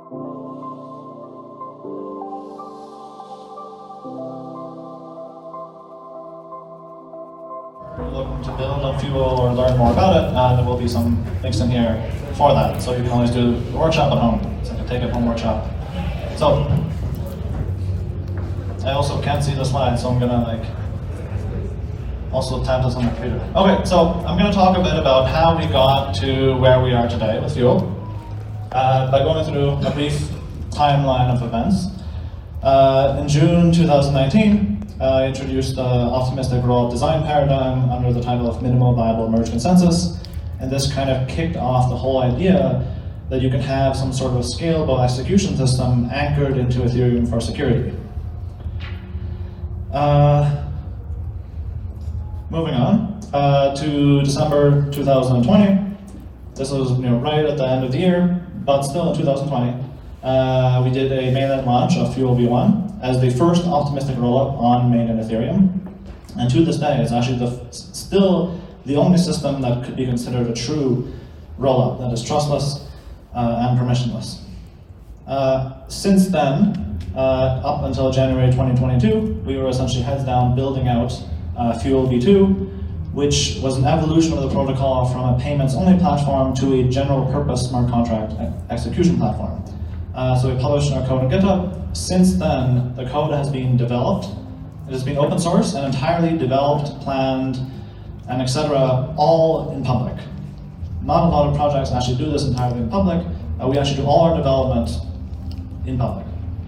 Looking to build on Fuel or learn more about it, there will be some links in here for that. So you can always do the workshop at home. It's like a take-it-home workshop. So I also can't see the slides, so I'm gonna also tap this on my computer. Okay, so I'm gonna talk a bit about how we got to where we are today with Fuel by going through a brief timeline of events. In June 2019, I introduced the optimistic rollup design paradigm under the title of Minimal Viable Merge Consensus, and this kind of kicked off the whole idea that you can have some sort of scalable execution system anchored into Ethereum for security. Moving on to December 2020. This was right at the end of the year, but still in 2020. We did a mainnet launch of Fuel V1 as the first optimistic rollup on mainnet Ethereum. And to this day, it's actually still the only system that could be considered a true rollup that is trustless and permissionless. Since then, up until January 2022, we were essentially heads down building out Fuel V2, which was an evolution of the protocol from a payments-only platform to a general-purpose smart contract execution platform. So we published our code on GitHub. Since then, the code has been developed. It has been open source and entirely developed, planned, and etc., all in public. Not a lot of projects actually do this entirely in public. We actually do all our development in public.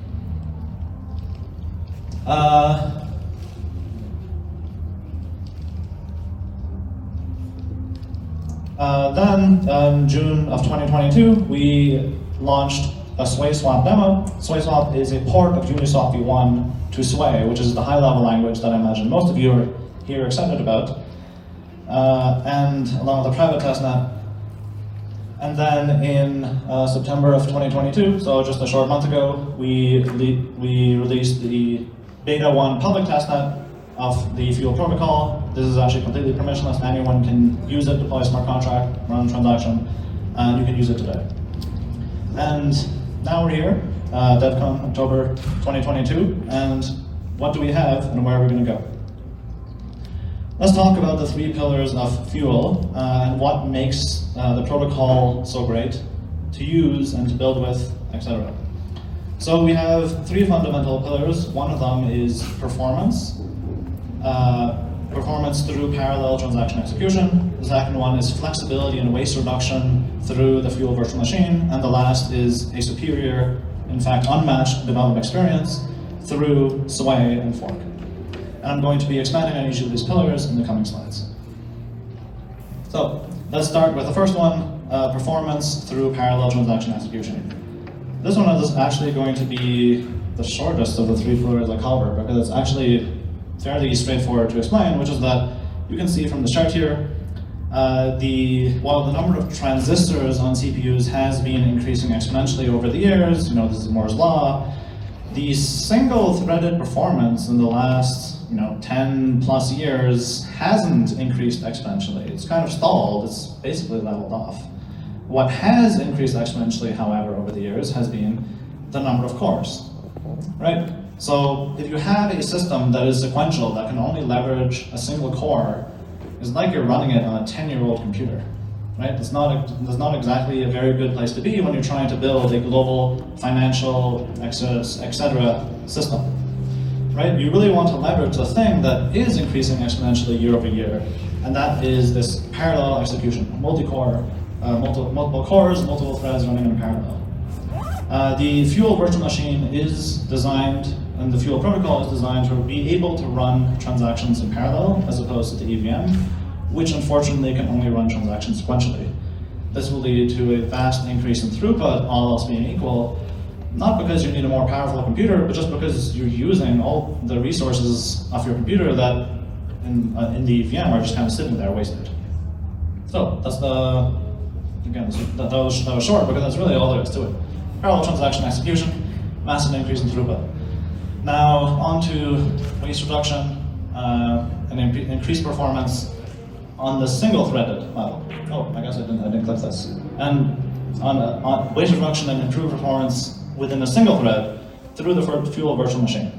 Then, in June of 2022, we launched a SwaySwap demo. SwaySwap is a port of Uniswap v1 to Sway, which is the high-level language that I imagine most of you are here excited about, and along with the private testnet. And then in September of 2022, so just a short month ago, we released the beta 1 public testnet of the Fuel protocol. This is actually completely permissionless. Anyone can use it, deploy a smart contract, run a transaction, and you can use it today. And now we're here, DevCon October 2022, and what do we have and where are we going to go? Let's talk about the 3 pillars of Fuel and what makes the protocol so great to use and to build with, etc. So we have 3 fundamental pillars. One of them is performance. Performance through parallel transaction execution. The second one is flexibility and waste reduction through the Fuel virtual machine. And the last is a superior, in fact unmatched development experience through Sway and Fork. And I'm going to be expanding on each of these pillars in the coming slides. So let's start with the first one, performance through parallel transaction execution. This one is actually going to be the shortest of the 3 pillars I cover because it's actually fairly straightforward to explain, which is that you can see from the chart here, while the number of transistors on CPUs has been increasing exponentially over the years, this is Moore's law, the single-threaded performance in the last 10 plus years hasn't increased exponentially. It's kind of stalled, it's basically leveled off. What has increased exponentially, however, over the years has been the number of cores, right? So if you have a system that is sequential, that can only leverage a single core, it's like you're running it on a 10-year-old computer, right? It's not exactly a very good place to be when you're trying to build a global financial, etc. system, right? You really want to leverage the thing that is increasing exponentially year over year, and that is this parallel execution, multi-core, multiple cores, multiple threads running in parallel. The Fuel virtual machine is designed, and the Fuel protocol is designed to be able to run transactions in parallel as opposed to the EVM, which unfortunately can only run transactions sequentially. This will lead to a vast increase in throughput, all else being equal, not because you need a more powerful computer, but just because you're using all the resources of your computer that in the EVM are just kind of sitting there wasted. So that's that was short because that's really all there is to it. Parallel transaction execution, massive increase in throughput. Now on to waste reduction and increased performance on the single-threaded model. Oh, I guess I didn't click this. And on weight reduction and improved performance within a single thread through the Fuel virtual machine.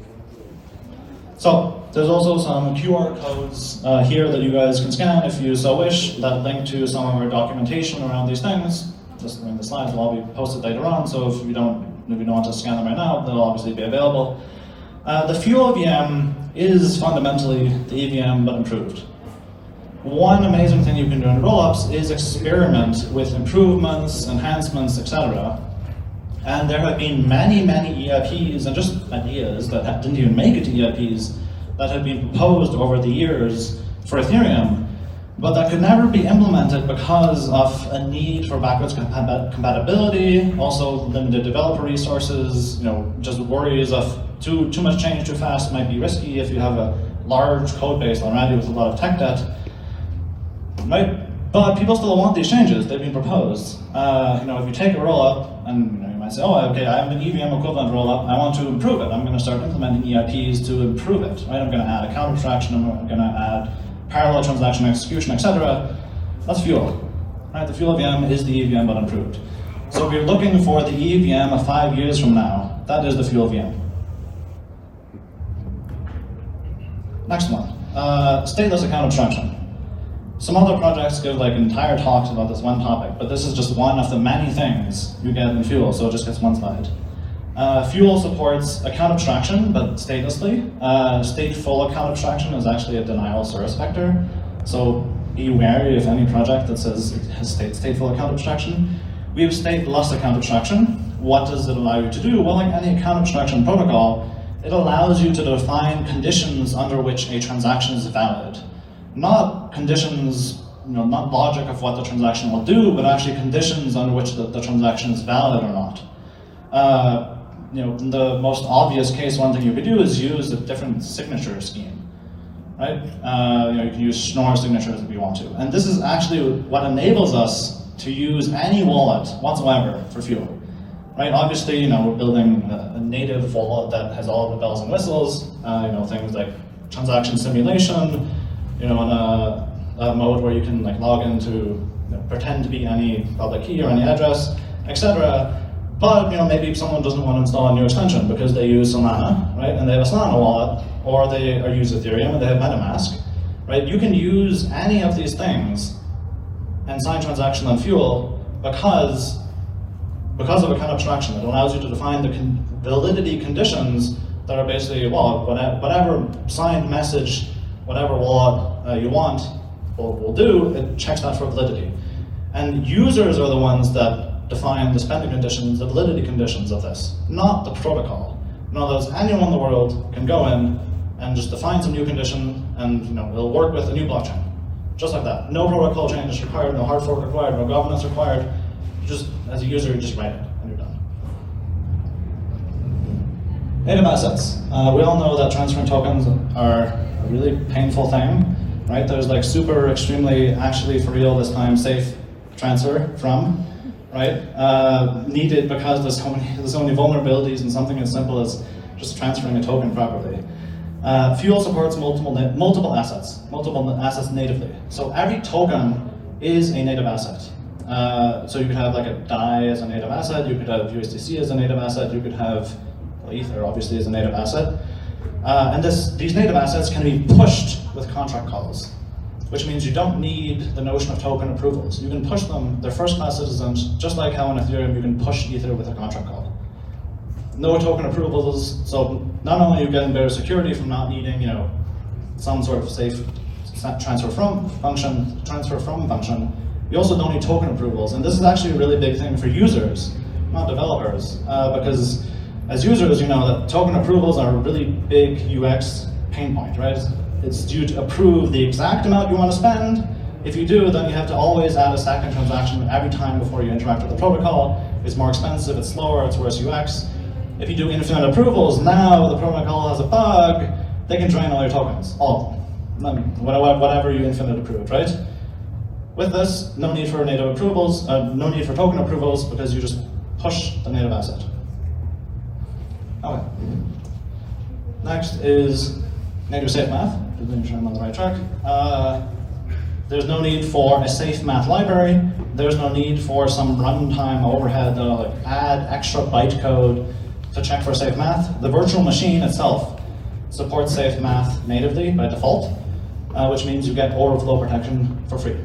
So there's also some QR codes here that you guys can scan if you so wish that link to some of our documentation around these things. Just the slides will all be posted later on, so if you don't want to scan them right now, they'll obviously be available. The Fuel VM is fundamentally the EVM but improved. One amazing thing you can do in rollups is experiment with improvements, enhancements, etc. And there have been many EIPs and just ideas that didn't even make it to EIPs that have been proposed over the years for Ethereum, but that could never be implemented because of a need for backwards compatibility, also limited developer resources, just worries of too much change too fast might be risky if you have a large code base already with a lot of tech debt, right? But people still want these changes. They've been proposed. If you take a rollup and you might say, oh, okay, I have an EVM equivalent rollup. I want to improve it. I'm going to start implementing EIPs to improve it. Right? I'm going to add account abstraction. I'm going to add parallel transaction execution, etc. That's Fuel. Right? The Fuel VM is the EVM but improved. So if you're looking for the EVM of 5 years from now, that is the Fuel VM. Next one, stateless account abstraction. Some other projects give entire talks about this one topic, but this is just one of the many things you get in Fuel, so it just gets one slide. Fuel supports account abstraction, but statelessly. Stateful account abstraction is actually a denial service vector, so be wary of any project that says it has stateful account abstraction. We have stateless account abstraction. What does it allow you to do? Well, like any account abstraction protocol, it allows you to define conditions under which a transaction is valid. Not conditions, not logic of what the transaction will do, but actually conditions under which the transaction is valid or not. In the most obvious case, one thing you could do is use a different signature scheme, right? You can use Schnorr signatures if you want to. And this is actually what enables us to use any wallet whatsoever for Fuel. Right, obviously, we're building a native wallet that has all the bells and whistles, things like transaction simulation, in a mode where you can log into, pretend to be any public key or any address, etc. But maybe someone doesn't want to install a new extension because they use Solana, right? And they have a Solana wallet, or they use Ethereum and they have MetaMask, right? You can use any of these things and sign transaction on Fuel because of account abstraction. It allows you to define the validity conditions that are basically, well, whatever signed message, whatever wallet you want will do, it checks that for validity. And users are the ones that define the spending conditions, the validity conditions of this, not the protocol. In other words, anyone in the world can go in and just define some new condition and it'll work with a new blockchain. Just like that. No protocol change is required, no hard fork required, no governance required. Just as a user, you just write it and you're done. Native assets. We all know that transferring tokens are a really painful thing, right? There's super extremely, actually for real this time, safe transfer from, right? Needed because there's so many vulnerabilities in something as simple as just transferring a token properly. Fuel supports multiple assets natively. So every token is a native asset. So you could have a DAI as a native asset, you could have USDC as a native asset, you could have Ether obviously as a native asset. And these native assets can be pushed with contract calls, which means you don't need the notion of token approvals. You can push them, they're first-class citizens, just like how in Ethereum you can push Ether with a contract call. No token approvals, so not only are you getting better security from not needing, some sort of safe transfer from function, you also don't need token approvals. And this is actually a really big thing for users, not developers, because as users, that token approvals are a really big UX pain point, right? It's due to approve the exact amount you want to spend. If you do, then you have to always add a second transaction every time before you interact with the protocol. It's more expensive, it's slower, it's worse UX. If you do infinite approvals, now the protocol has a bug, they can drain all your tokens, all of them, whatever you infinite approved, right? With this, no need for native approvals, no need for token approvals because you just push the native asset. Okay. Next is native safe math. Just making sure I'm on the right track. There's no need for a safe math library. There's no need for some runtime overhead that'll like add extra bytecode to check for safe math. The virtual machine itself supports safe math natively by default, which means you get overflow protection for free.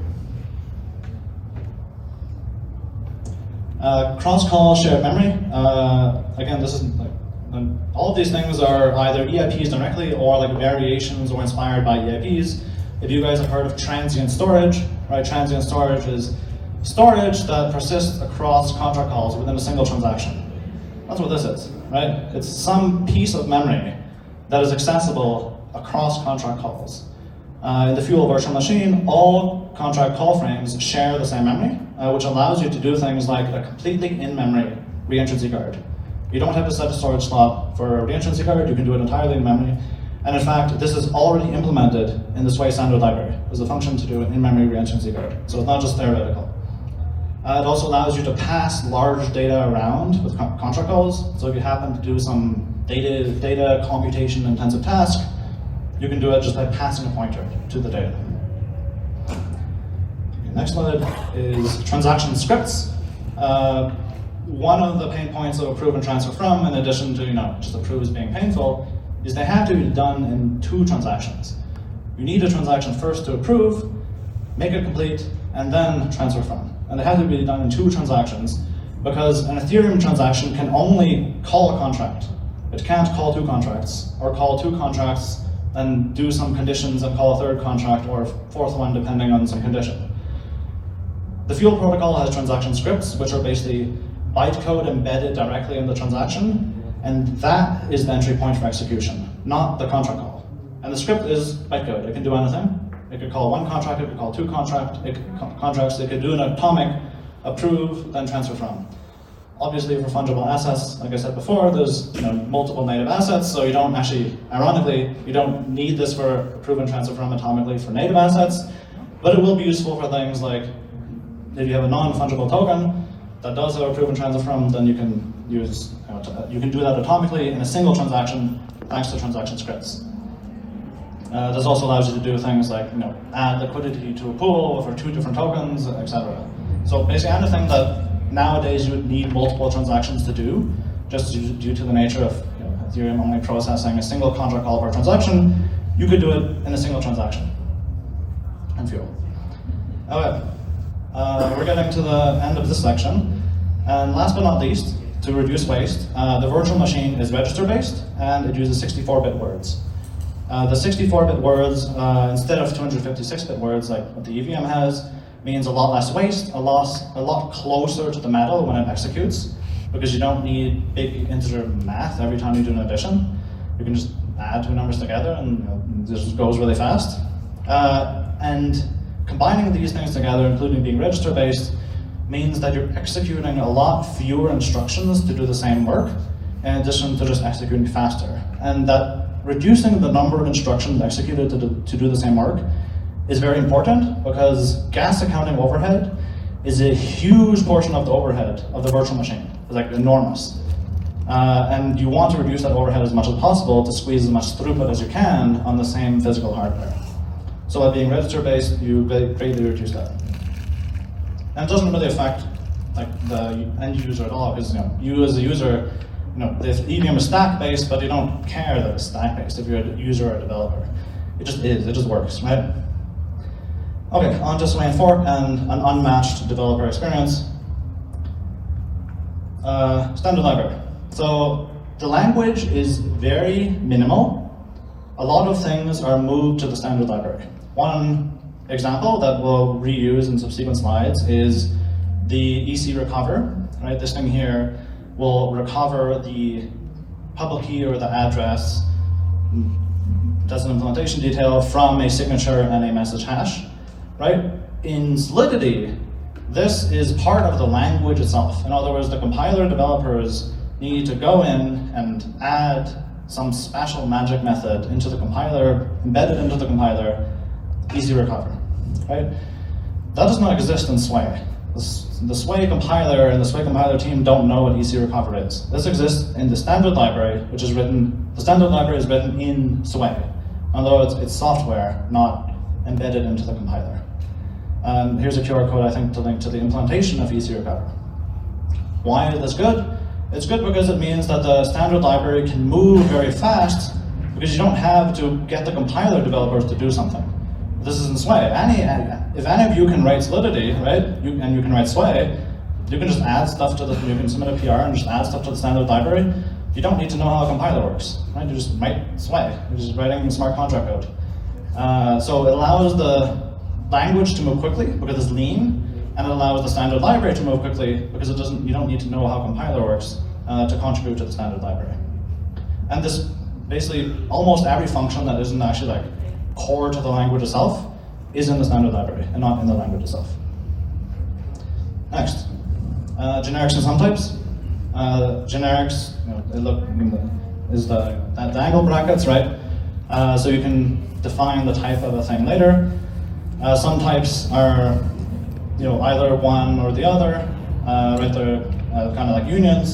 Cross-call shared memory. Again, this is like, all of these things are either EIPs directly or like variations or inspired by EIPs. If you guys have heard of transient storage, right? Transient storage is storage that persists across contract calls within a single transaction. That's what this is, right? It's some piece of memory that is accessible across contract calls. In the Fuel virtual machine, all contract call frames share the same memory, which allows you to do things like a completely in-memory reentrancy guard. You don't have to set a storage slot for a reentrancy guard, you can do it entirely in memory. And in fact, this is already implemented in the Sway standard library. There's a function to do an in-memory reentrancy guard. So it's not just theoretical. It also allows you to pass large data around with contract calls. So if you happen to do some data computation intensive task, you can do it just by passing a pointer to the data. Okay, next slide is transaction scripts. One of the pain points of approve and transfer from, in addition to just approves being painful, is they have to be done in 2 transactions. You need a transaction first to approve, make it complete, and then transfer from. And they have to be done in 2 transactions because an Ethereum transaction can only call a contract. It can't call 2 contracts, or call 2 contracts and do some conditions and call a 3rd contract or a 4th one depending on some condition. The Fuel protocol has transaction scripts, which are basically bytecode embedded directly in the transaction, and that is the entry point for execution, not the contract call. And the script is bytecode. It can do anything. It could call 1 contract, it could call 2 contracts, it could do an atomic approve, then transfer from. Obviously for fungible assets, like I said before, there's multiple native assets, so you don't actually, ironically, you don't need this for approve and transfer from atomically for native assets, but it will be useful for things like if you have a non-fungible token that does have approve and transfer from, then you can use, you can do that atomically in a single transaction thanks to transaction scripts. This also allows you to do things like add liquidity to a pool for 2 different tokens, etc. So basically anything that nowadays you would need multiple transactions to do, just due to the nature of Ethereum only processing a single contract call per transaction, you could do it in a single transaction in Fuel. Okay, we're getting to the end of this section, and last but not least, to reduce waste, the virtual machine is register-based and it uses 64-bit words. The 64-bit words, instead of 256-bit words like what the EVM has, means a lot less waste, a lot closer to the metal when it executes, because you don't need big integer math every time you do an addition. You can just add 2 numbers together and this just goes really fast. And combining these things together, including being register-based, means that you're executing a lot fewer instructions to do the same work, in addition to just executing faster. And that reducing the number of instructions executed to do the same work is very important, because gas accounting overhead is a huge portion of the overhead of the virtual machine. It's like enormous. And you want to reduce that overhead as much as possible to squeeze as much throughput as you can on the same physical hardware. So by being register-based, you greatly reduce that. And it doesn't really affect the end user at all, because you as a user, the EVM is stack-based, but you don't care that it's stack-based if you're a user or a developer. It just is, it just works, right? Okay, on to Sway and Fork and an unmatched developer experience. Standard library. So the language is very minimal. A lot of things are moved to the standard library. One example that we'll reuse in subsequent slides is the EC recover. Right, this thing here will recover the public key or the address, that's an implementation detail, from a signature and a message hash. Right? In Solidity, this is part of the language itself. In other words, the compiler developers need to go in and add some special magic method into the compiler, embedded into the compiler, EC recover. Right? That does not exist in Sway. The Sway compiler and the Sway compiler team don't know what EC recover is. This exists in the standard library, which is written, the standard library is written in Sway, although it's software, not embedded into the compiler. Here's a QR code, I think, to link to the implementation of ECRecover. Why is this good? It's good because it means that the standard library can move very fast because you don't have to get the compiler developers to do something. This is in Sway. If any of you can write Solidity, right, and you can write Sway, you can just add stuff to you can submit a PR and just add stuff to the standard library. You don't need to know how a compiler works, right? You just write Sway. You're just writing smart contract code. So it allows the language to move quickly because it's lean, and it allows the standard library to move quickly because you don't need to know how compiler works to contribute to the standard library. And this basically almost every function that isn't actually like core to the language itself is in the standard library and not in the language itself. Next, generics and sumtypes. Generics, is the angle brackets, right? So you can define the type of a thing later. Sumtypes are either one or the other, right? They're kind of like unions.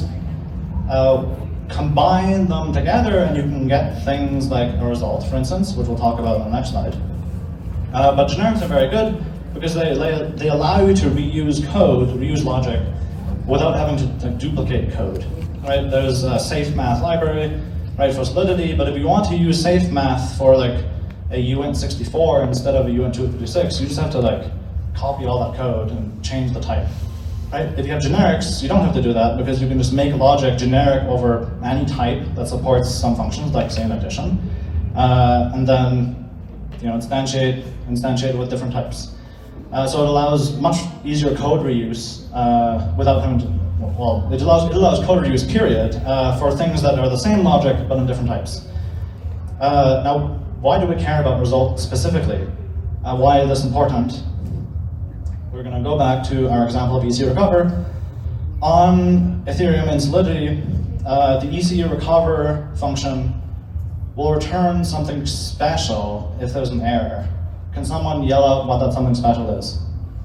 Combine them together and you can get things like a result, for instance, which we'll talk about on the next slide. But generics are very good because they allow you to reuse code, reuse logic, without having to duplicate code. Right? There's a safe math library, right, for Solidity, but if you want to use safe math for like a uint64 instead of a uint256, you just have to like copy all that code and change the type. Right? If you have generics, you don't have to do that because you can just make logic generic over any type that supports some functions, like say an addition, and then instantiate with different types. So it allows much easier code reuse without having to. Well, it allows code reuse, period, for things that are the same logic but in different types. Now, why do we care about result specifically? Why is this important? We're going to go back to our example of ECRecover. On Ethereum in Solidity, the ECRecover function will return something special if there's an error. Can someone yell out what that something special is?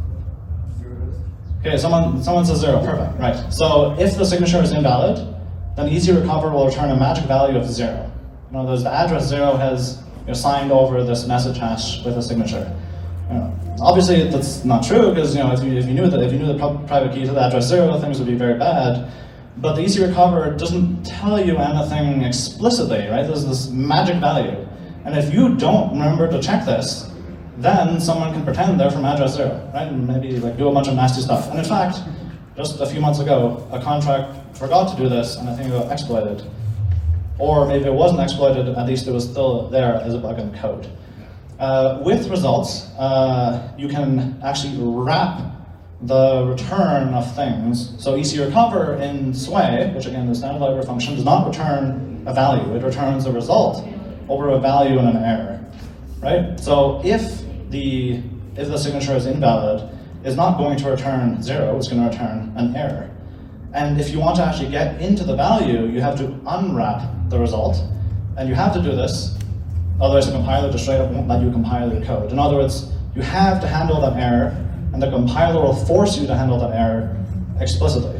Okay, someone says 0, perfect, right. So if the signature is invalid, then ECRecover will return a magic value of 0. In other words, the address 0 has signed over this message hash with a signature. Obviously, that's not true because if you knew the private key to the address 0, things would be very bad. But the ECRecover doesn't tell you anything explicitly, right? There's this magic value, and if you don't remember to check this, then someone can pretend they're from address 0, right? And maybe like do a bunch of nasty stuff. And in fact, just a few months ago, a contract forgot to do this, and I think it got exploited. Or maybe it wasn't exploited, at least it was still there as a bug in the code. With results, you can actually wrap the return of things. So ECRecover in Sway, which again, the standard library function, does not return a value. It returns a result over a value and an error, right? So if the signature is invalid, it's not going to return 0, it's going to return an error. And if you want to actually get into the value, you have to unwrap the result, and you have to do this, otherwise the compiler just straight up won't let you compile your code. In other words, you have to handle that error, and the compiler will force you to handle that error explicitly.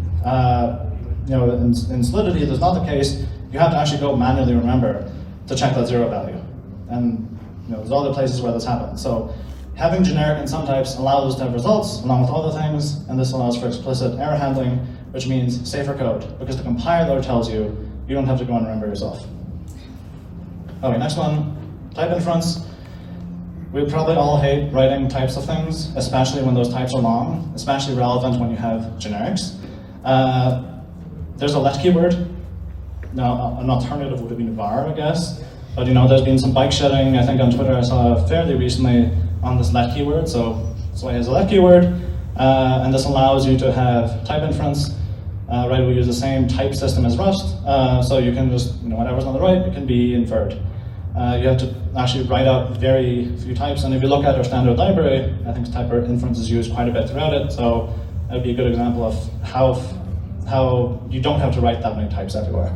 In Solidity, that's not the case. You have to actually go manually remember to check that 0 value. And there's other places where this happens. So having generic and sumtypes allows us to have results along with other things, and this allows for explicit error handling, which means safer code, because the compiler tells you, you don't have to go and remember yourself. Okay, next one, type inference. We probably all hate writing types of things, especially when those types are long, especially relevant when you have generics. There's a let keyword. Now, an alternative would have been var, I guess. But there's been some bike shedding, I think on Twitter I saw fairly recently on this let keyword. So Sway has a let keyword, and this allows you to have type inference. Right, we use the same type system as Rust, so you can just, whatever's on the right, it can be inferred. You have to actually write out very few types, and if you look at our standard library, I think type inference is used quite a bit throughout it, so that would be a good example of how you don't have to write that many types everywhere.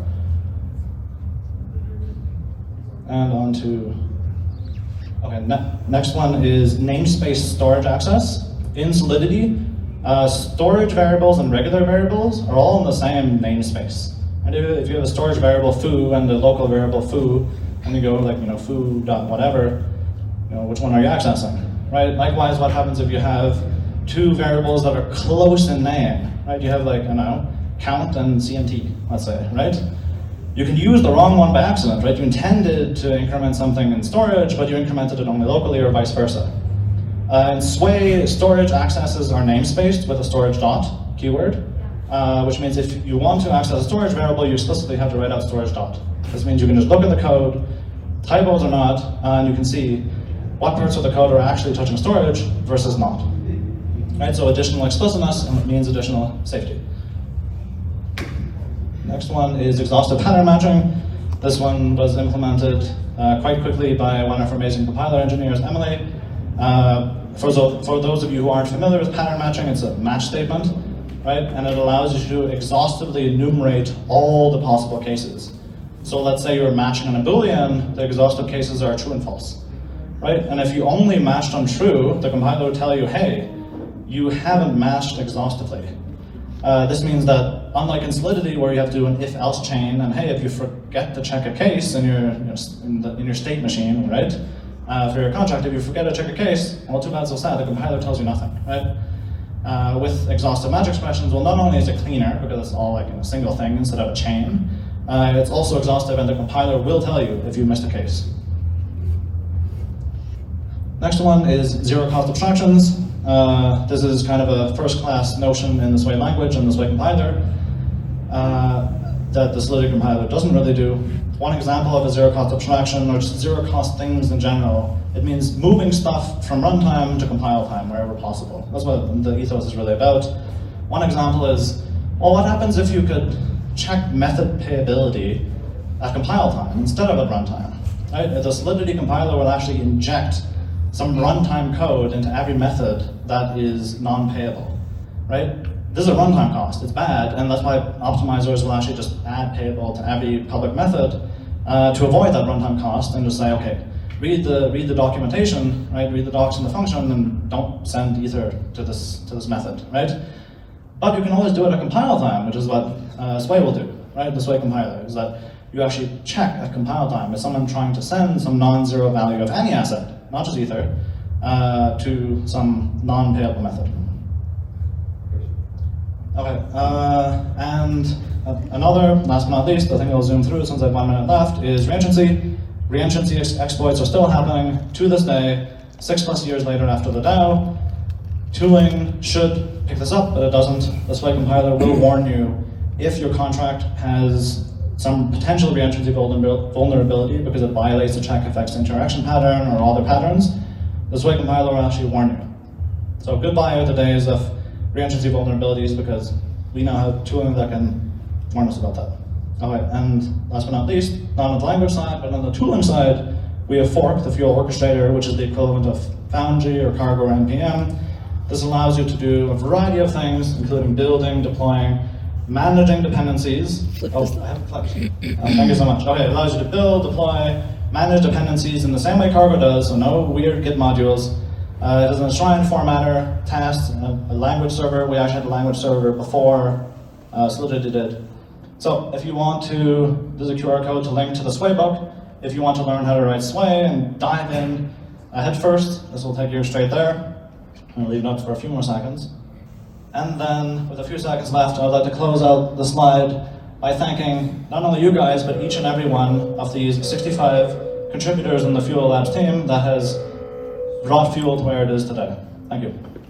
And on to, okay, next one is namespace storage access. In Solidity, storage variables and regular variables are all in the same namespace. And if you have a storage variable foo and a local variable foo, and you go like foo dot whatever, which one are you accessing? right? Likewise, what happens if you have two variables that are close in name, right? You have like, I don't know, count and CMT, let's say, right? You can use the wrong one by accident, right? You intended to increment something in storage, but you incremented it only locally or vice versa. In Sway, storage accesses are namespaced with a storage dot keyword, which means if you want to access a storage variable, you explicitly have to write out storage dot. This means you can just look at the code, typos or not, and you can see what parts of the code are actually touching storage versus not. Right, so additional explicitness means additional safety. Next one is exhaustive pattern matching. This one was implemented quite quickly by one of our amazing compiler engineers, Emily. For those of you who aren't familiar with pattern matching, it's a match statement, right? And it allows you to exhaustively enumerate all the possible cases. So let's say you're matching on a Boolean, the exhaustive cases are true and false, right? And if you only matched on true, the compiler will tell you, hey, you haven't matched exhaustively. This means that, unlike in Solidity, where you have to do an if-else chain, and hey, if you forget to check a case in your state machine, right, for your contract, if you forget to check a case, well, too bad, so sad, the compiler tells you nothing, right? With exhaustive match expressions, well, not only is it cleaner, because it's all like in a single thing instead of a chain, it's also exhaustive, and the compiler will tell you if you missed a case. Next one is zero-cost abstractions. This is kind of a first-class notion in the Sway language and the Sway compiler that the Solidity compiler doesn't really do. One example of a zero-cost abstraction, or just zero-cost things in general, it means moving stuff from runtime to compile time wherever possible. That's what the ethos is really about. One example is, well, what happens if you could check method payability at compile time instead of at runtime? Right? The Solidity compiler will actually inject some runtime code into every method that is non-payable, right? This is a runtime cost, it's bad, and that's why optimizers will actually just add payable to every public method to avoid that runtime cost and just say, okay, read the documentation, right? Read the docs in the function and don't send ether to this method, right? But you can always do it at compile time, which is what Sway will do, right? The Sway compiler is that you actually check at compile time. Is someone trying to send some non-zero value of any asset, not just ether, to some non-payable method? Okay, and another, last but not least, I think I'll zoom through since I have 1 minute left, is reentrancy. Reentrancy exploits are still happening to this day, 6+ years later after the DAO. Tooling should pick this up, but it doesn't. The Sway compiler will warn you if your contract has some potential reentrancy vulnerability because it violates the check effects interaction pattern or other patterns. The Sway compiler will actually warn you. So goodbye are the days of reentrancy vulnerabilities because we now have tooling that can warn us about that. Okay, and last but not least, not on the language side, but on the tooling side, we have Fork, the Fuel Orchestrator, which is the equivalent of Foundry or Cargo or NPM. This allows you to do a variety of things, including building, deploying, managing dependencies. I have flipped. Thank you so much. Okay, it allows you to build, deploy, manage dependencies in the same way Cargo does, so no weird Git modules. It has an enshrine formatter, tasks, a language server. We actually had a language server before Solidity did. So if you want to, there's a QR code to link to the Sway book. If you want to learn how to write Sway and dive in head first, this will take you straight there. I'm going to leave it up for a few more seconds. And then, with a few seconds left, I'd like to close out the slide by thanking not only you guys, but each and every one of these 65 contributors in the Fuel Labs team that has brought Fuel to where it is today. Thank you.